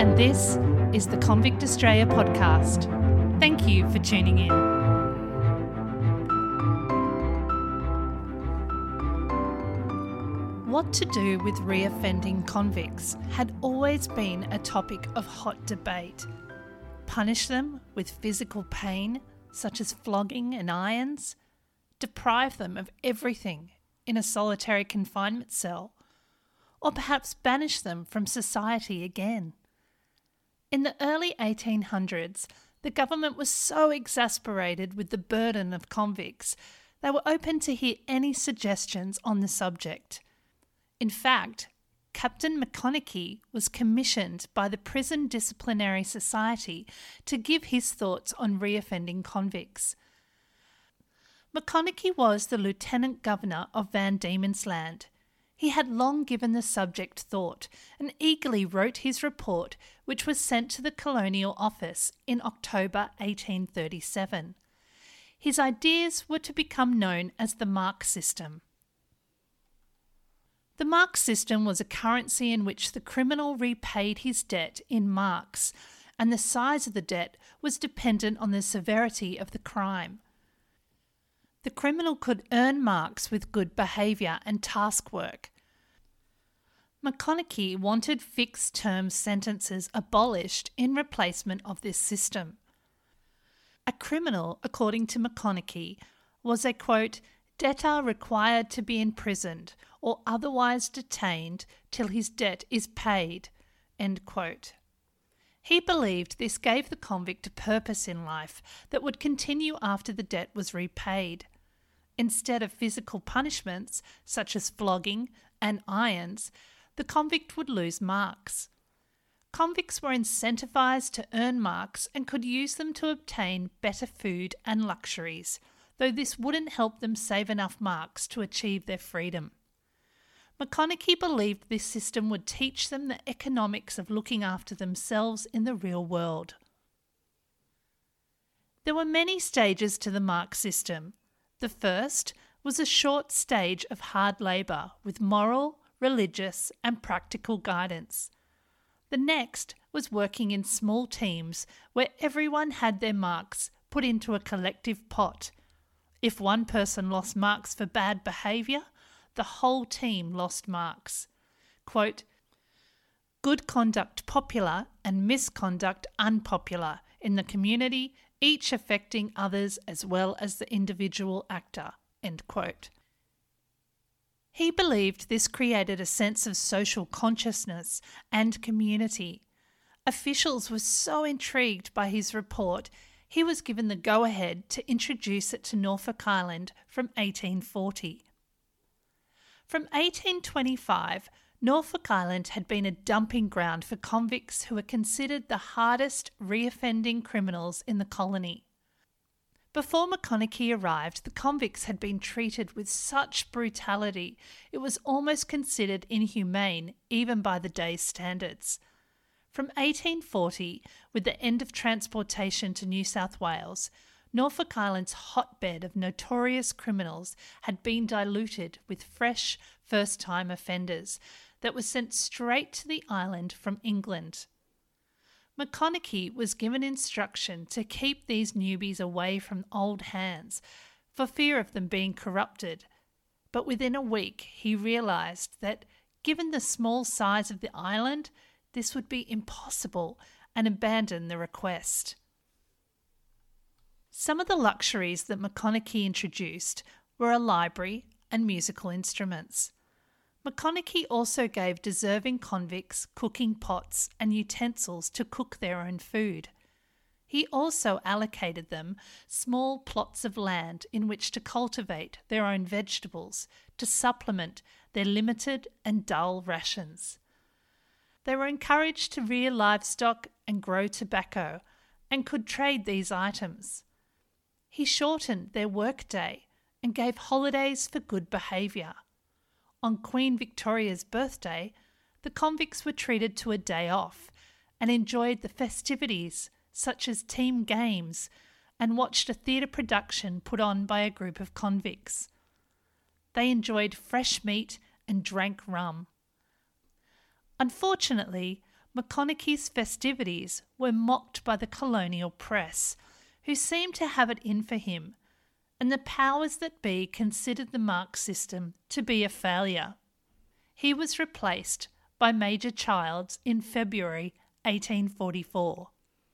And this is the Convict Australia podcast. Thank you for tuning in. What to do with reoffending convicts had always been a topic of hot debate. Punish them with physical pain, such as flogging and irons? Deprive them of everything in a solitary confinement cell? Or perhaps banish them from society again? In the early 1800s, the government was so exasperated with the burden of convicts, they were open to hear any suggestions on the subject. In fact, Captain McConaughey was commissioned by the Prison Disciplinary Society to give his thoughts on reoffending convicts. McConaughey was the Lieutenant Governor of Van Diemen's Land. He had long given the subject thought and eagerly wrote his report, which was sent to the Colonial Office in October 1837. His ideas were to become known as the mark system. The mark system was a currency in which the criminal repaid his debt in marks, and the size of the debt was dependent on the severity of the crime. The criminal could earn marks with good behaviour and task work. McConaughey wanted fixed-term sentences abolished in replacement of this system. A criminal, according to McConaughey, was a, quote, debtor required to be imprisoned or otherwise detained till his debt is paid, end quote. He believed this gave the convict a purpose in life that would continue after the debt was repaid. Instead of physical punishments, such as flogging and irons, the convict would lose marks. Convicts were incentivised to earn marks and could use them to obtain better food and luxuries, though this wouldn't help them save enough marks to achieve their freedom. McConaughey believed this system would teach them the economics of looking after themselves in the real world. There were many stages to the mark system. The first was a short stage of hard labour with moral, religious and practical guidance. The next was working in small teams where everyone had their marks put into a collective pot. If one person lost marks for bad behaviour, the whole team lost marks. Quote, good conduct popular and misconduct unpopular in the community, each affecting others as well as the individual actor, end quote. He believed this created a sense of social consciousness and community. Officials were so intrigued by his report, he was given the go-ahead to introduce it to Norfolk Island from 1840. From 1825, Norfolk Island had been a dumping ground for convicts who were considered the hardest reoffending criminals in the colony. Before McConaughey arrived, the convicts had been treated with such brutality it was almost considered inhumane even by the day's standards. From 1840, with the end of transportation to New South Wales, Norfolk Island's hotbed of notorious criminals had been diluted with fresh first-time offenders that were sent straight to the island from England. McConaughey was given instruction to keep these newbies away from old hands for fear of them being corrupted, but within a week he realised that, given the small size of the island, this would be impossible and abandoned the request. Some of the luxuries that McConaughey introduced were a library and musical instruments. McConaughey also gave deserving convicts cooking pots and utensils to cook their own food. He also allocated them small plots of land in which to cultivate their own vegetables to supplement their limited and dull rations. They were encouraged to rear livestock and grow tobacco and could trade these items. He shortened their workday and gave holidays for good behaviour. On Queen Victoria's birthday, the convicts were treated to a day off and enjoyed the festivities such as team games and watched a theatre production put on by a group of convicts. They enjoyed fresh meat and drank rum. Unfortunately, Maconochie's festivities were mocked by the colonial press, who seemed to have it in for him, and the powers that be considered the mark system to be a failure. He was replaced by Major Childs in February 1844.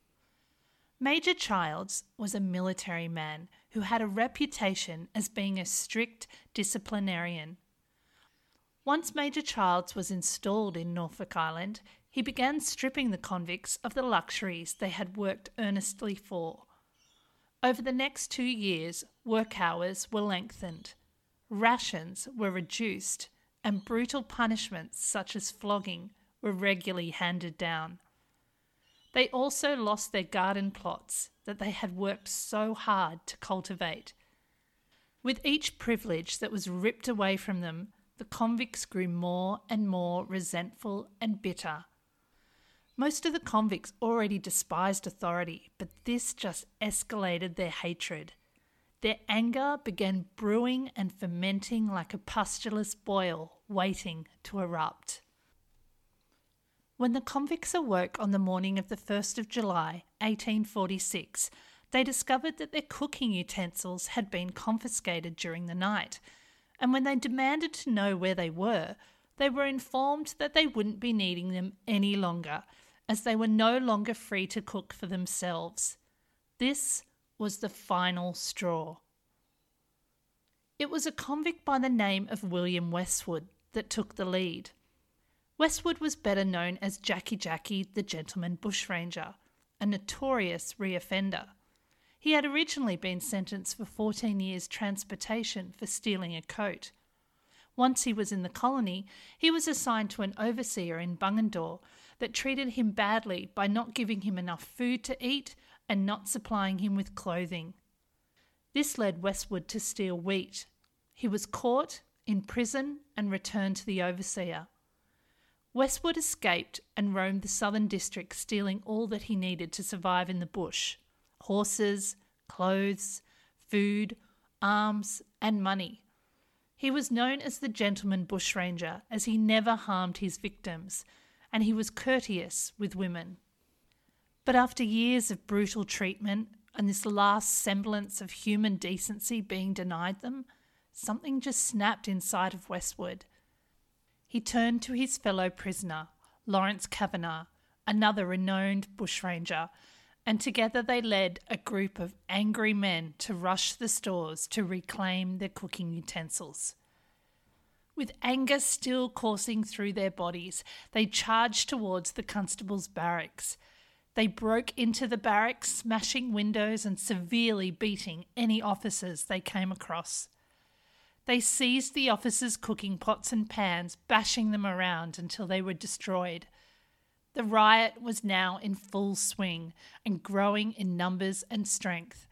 Major Childs was a military man who had a reputation as being a strict disciplinarian. Once Major Childs was installed in Norfolk Island, he began stripping the convicts of the luxuries they had worked earnestly for. Over the next 2 years, work hours were lengthened, rations were reduced, and brutal punishments such as flogging were regularly handed down. They also lost their garden plots that they had worked so hard to cultivate. With each privilege that was ripped away from them, the convicts grew more and more resentful and bitter. Most of the convicts already despised authority, but this just escalated their hatred. Their anger began brewing and fermenting like a pustulous boil waiting to erupt. When the convicts awoke on the morning of the 1st of July, 1846, they discovered that their cooking utensils had been confiscated during the night, and when they demanded to know where they were informed that they wouldn't be needing them any longer, as they were no longer free to cook for themselves. This was the final straw. It was a convict by the name of William Westwood that took the lead. Westwood was better known as Jackie the gentleman bushranger, a notorious reoffender. He had originally been sentenced for 14 years transportation for stealing a coat. Once he was in the colony, he was assigned to an overseer in Bungendore that treated him badly by not giving him enough food to eat and not supplying him with clothing. This led Westwood to steal wheat. He was caught, in prison, and returned to the overseer. Westwood escaped and roamed the southern district, stealing all that he needed to survive in the bush: horses, clothes, food, arms, and money. He was known as the gentleman bushranger, as he never harmed his victims, and he was courteous with women. But after years of brutal treatment and this last semblance of human decency being denied them, something just snapped inside of Westwood. He turned to his fellow prisoner, Lawrence Kavanagh, another renowned bushranger, and together they led a group of angry men to rush the stores to reclaim their cooking utensils. With anger still coursing through their bodies, they charged towards the constable's barracks. They broke into the barracks, smashing windows and severely beating any officers they came across. They seized the officers' cooking pots and pans, bashing them around until they were destroyed. The riot was now in full swing and growing in numbers and strength.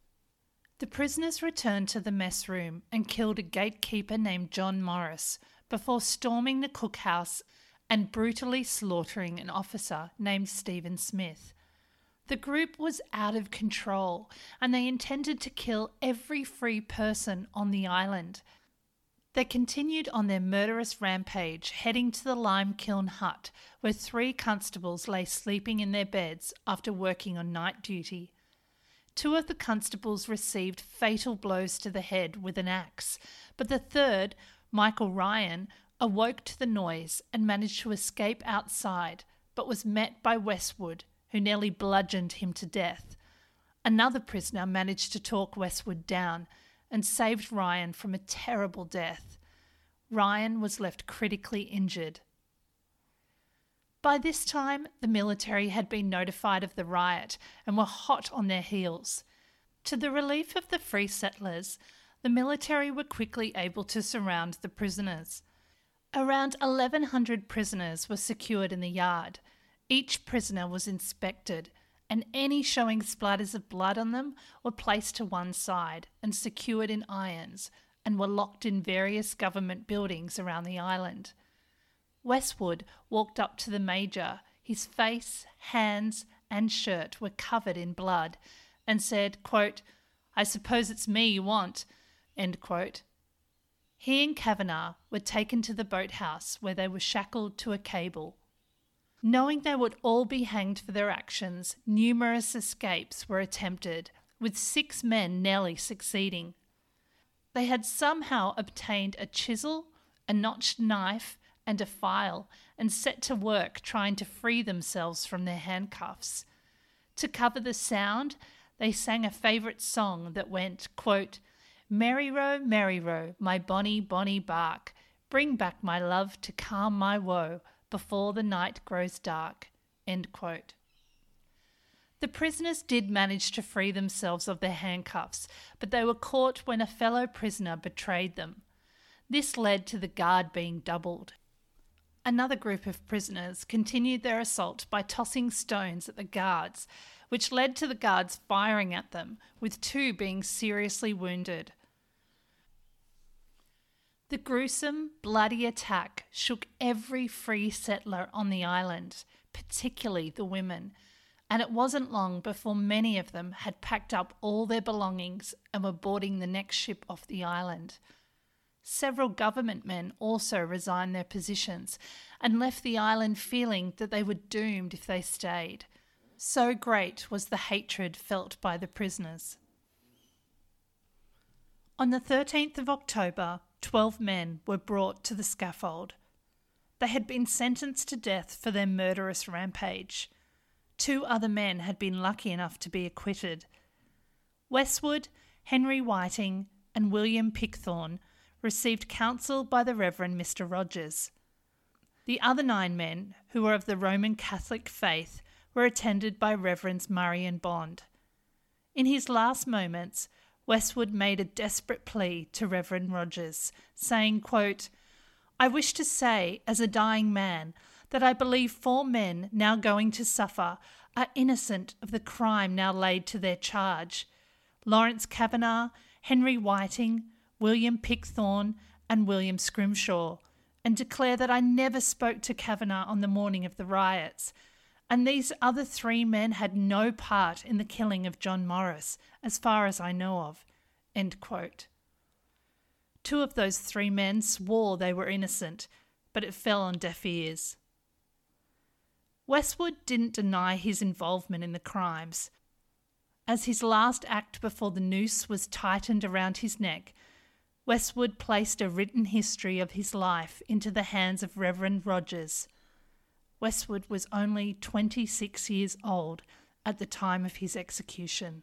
The prisoners returned to the mess room and killed a gatekeeper named John Morris before storming the cookhouse and brutally slaughtering an officer named Stephen Smith. The group was out of control and they intended to kill every free person on the island. They continued on their murderous rampage, heading to the lime kiln hut where 3 constables lay sleeping in their beds after working on night duty. 2 of the constables received fatal blows to the head with an axe, but the third, Michael Ryan, awoke to the noise and managed to escape outside, but was met by Westwood, who nearly bludgeoned him to death. Another prisoner managed to talk Westwood down and saved Ryan from a terrible death. Ryan was left critically injured. By this time, the military had been notified of the riot and were hot on their heels. To the relief of the free settlers, the military were quickly able to surround the prisoners. Around 1,100 prisoners were secured in the yard. Each prisoner was inspected, and any showing splatters of blood on them were placed to one side and secured in irons and were locked in various government buildings around the island. Westwood walked up to the major. His face, hands, and shirt were covered in blood and said, quote, "I suppose it's me you want," end quote. He and Kavanagh were taken to the boathouse where they were shackled to a cable. Knowing they would all be hanged for their actions, numerous escapes were attempted, with 6 men nearly succeeding. They had somehow obtained a chisel, a notched knife, and a file, and set to work trying to free themselves from their handcuffs. To cover the sound, they sang a favourite song that went, quote, "Merry row, my bonny, bonny bark, bring back my love to calm my woe before the night grows dark," end quote. The prisoners did manage to free themselves of their handcuffs, but they were caught when a fellow prisoner betrayed them. This led to the guard being doubled. Another group of prisoners continued their assault by tossing stones at the guards, which led to the guards firing at them, with 2 being seriously wounded. The gruesome, bloody attack shook every free settler on the island, particularly the women, and it wasn't long before many of them had packed up all their belongings and were boarding the next ship off the island. Several government men also resigned their positions and left the island feeling that they were doomed if they stayed. So great was the hatred felt by the prisoners. On the 13th of October, 12 men were brought to the scaffold. They had been sentenced to death for their murderous rampage. 2 other men had been lucky enough to be acquitted. Westwood, Henry Whiting, and William Pickthorne received counsel by the Reverend Mr. Rogers. The other 9 men, who were of the Roman Catholic faith, were attended by Reverends Murray and Bond. In his last moments, Westwood made a desperate plea to Reverend Rogers, saying, quote, "I wish to say, as a dying man, that I believe 4 men now going to suffer are innocent of the crime now laid to their charge. Lawrence Kavanagh, Henry Whiting, William Pickthorne, and William Scrimshaw, and declare that I never spoke to Kavanagh on the morning of the riots, and these other 3 men had no part in the killing of John Morris, as far as I know of," end quote. 2 of those 3 men swore they were innocent, but it fell on deaf ears. Westwood didn't deny his involvement in the crimes. As his last act before the noose was tightened around his neck, Westwood placed a written history of his life into the hands of Reverend Rogers. Westwood was only 26 years old at the time of his execution.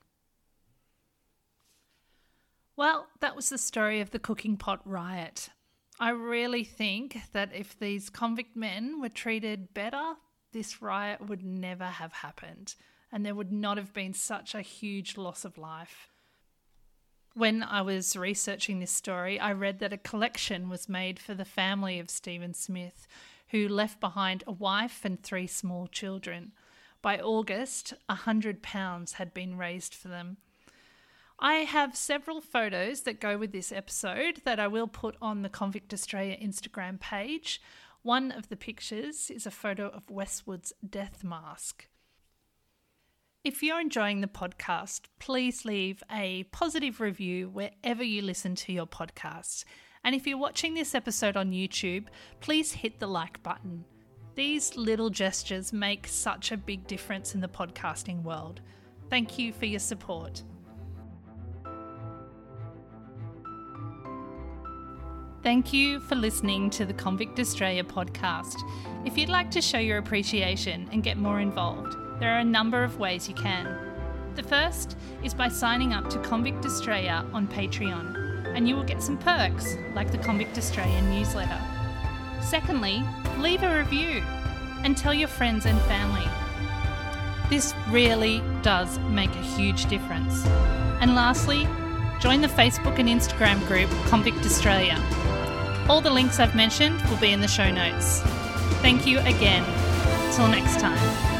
Well, that was the story of the Cooking Pot riot. I really think that if these convict men were treated better, this riot would never have happened, and there would not have been such a huge loss of life. When I was researching this story, I read that a collection was made for the family of Stephen Smith, who left behind a wife and 3 small children. By August, £100 had been raised for them. I have several photos that go with this episode that I will put on the Convict Australia Instagram page. One of the pictures is a photo of Westwood's death mask. If you're enjoying the podcast, please leave a positive review wherever you listen to your podcasts. And if you're watching this episode on YouTube, please hit the like button. These little gestures make such a big difference in the podcasting world. Thank you for your support. Thank you for listening to the Convict Australia podcast. If you'd like to show your appreciation and get more involved, there are a number of ways you can. The first is by signing up to Convict Australia on Patreon, and you will get some perks like the Convict Australia newsletter. Secondly, leave a review and tell your friends and family. This really does make a huge difference. And lastly, join the Facebook and Instagram group Convict Australia. All the links I've mentioned will be in the show notes. Thank you again. Till next time.